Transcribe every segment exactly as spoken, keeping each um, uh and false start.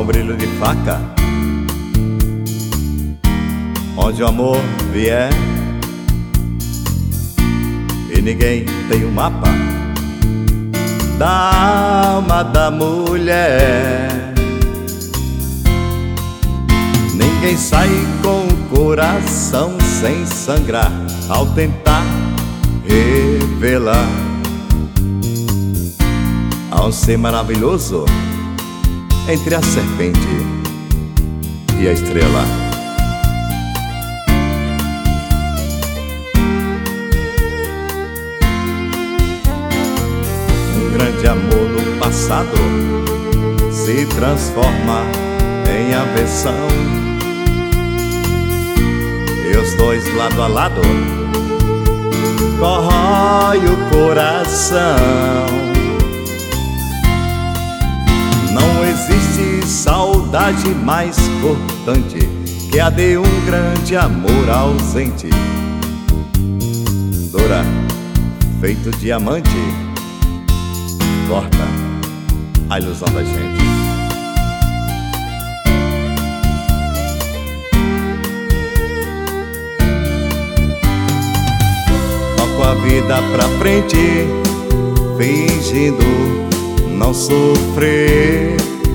brilho de faca. Onde o amor vier e ninguém tem um mapa da alma da mulher. Ninguém sai com o coração sem sangrar ao tentar revelar. Há um ser maravilhoso entre a serpente e a estrela. Um grande amor no passado se transforma em aversão, e os dois lado a lado corrói o coração. Não existe saudade mais cortante que a de um grande amor ausente. Dura, feito diamante, corta a ilusão da gente. Toco a vida pra frente, fingindo não sofrer,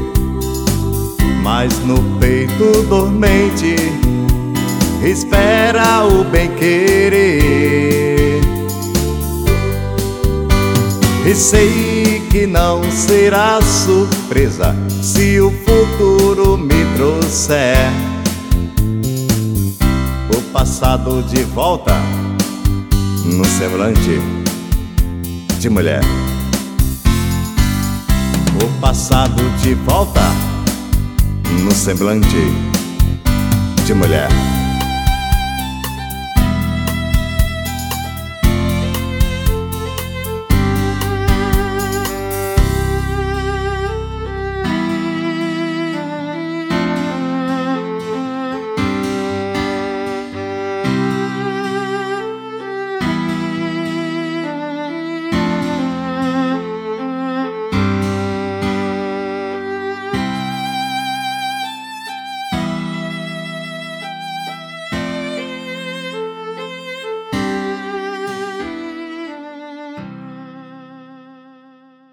mas no peito dormente espera o bem-querer. E sei que não será surpresa se o futuro me trouxer o passado de volta no semblante de mulher. O passado de volta no semblante de mulher.